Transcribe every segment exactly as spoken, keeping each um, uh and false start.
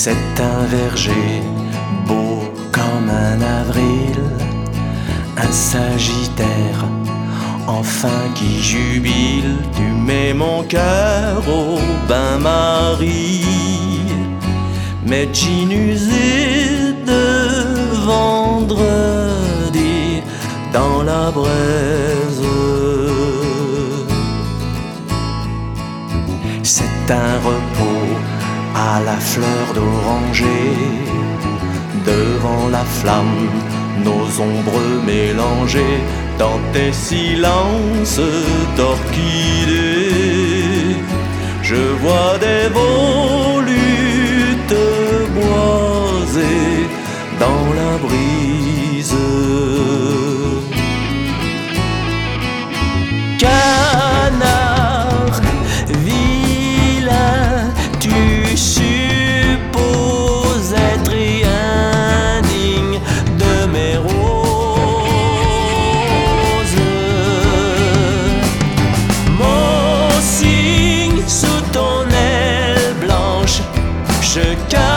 C'est un verger beau comme un avril, un sagittaire enfin qui jubile. Tu mets mon cœur au bain-marie, mais t'inusé de vendredi dans la braise. C'est un repos à la fleur d'oranger, devant la flamme, nos ombres mélangées dans tes silences d'orchidées. Je vois des volutes boisées dans la brise. Canard vilain, tu supposes être indigne de mes roses. Mon signe sous ton aile blanche, je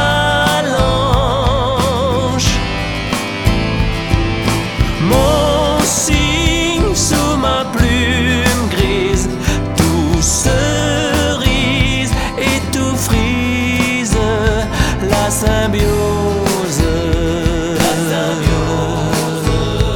calanche. Mon signe sous ma plume grise, tout cerise et tout frise, la symbiose. La symbiose.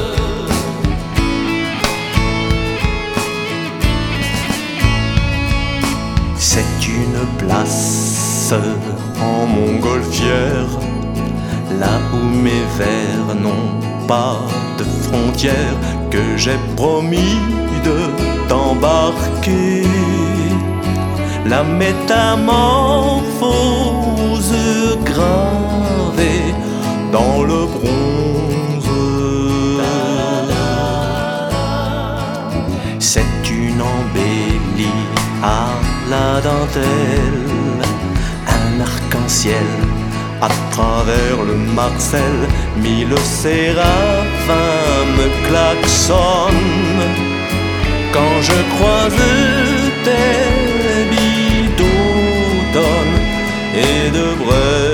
C'est une place en montgolfière, là où mes vers n'ont pas de frontières, que j'ai promis de t'embarquer. La métamorphose gravée dans le bronze. C'est une embellie à la dentelle, un arc-en-ciel à travers le Marcel. Mille séraphins me klaxonnent quand je croise tes billes d'automne et de braise.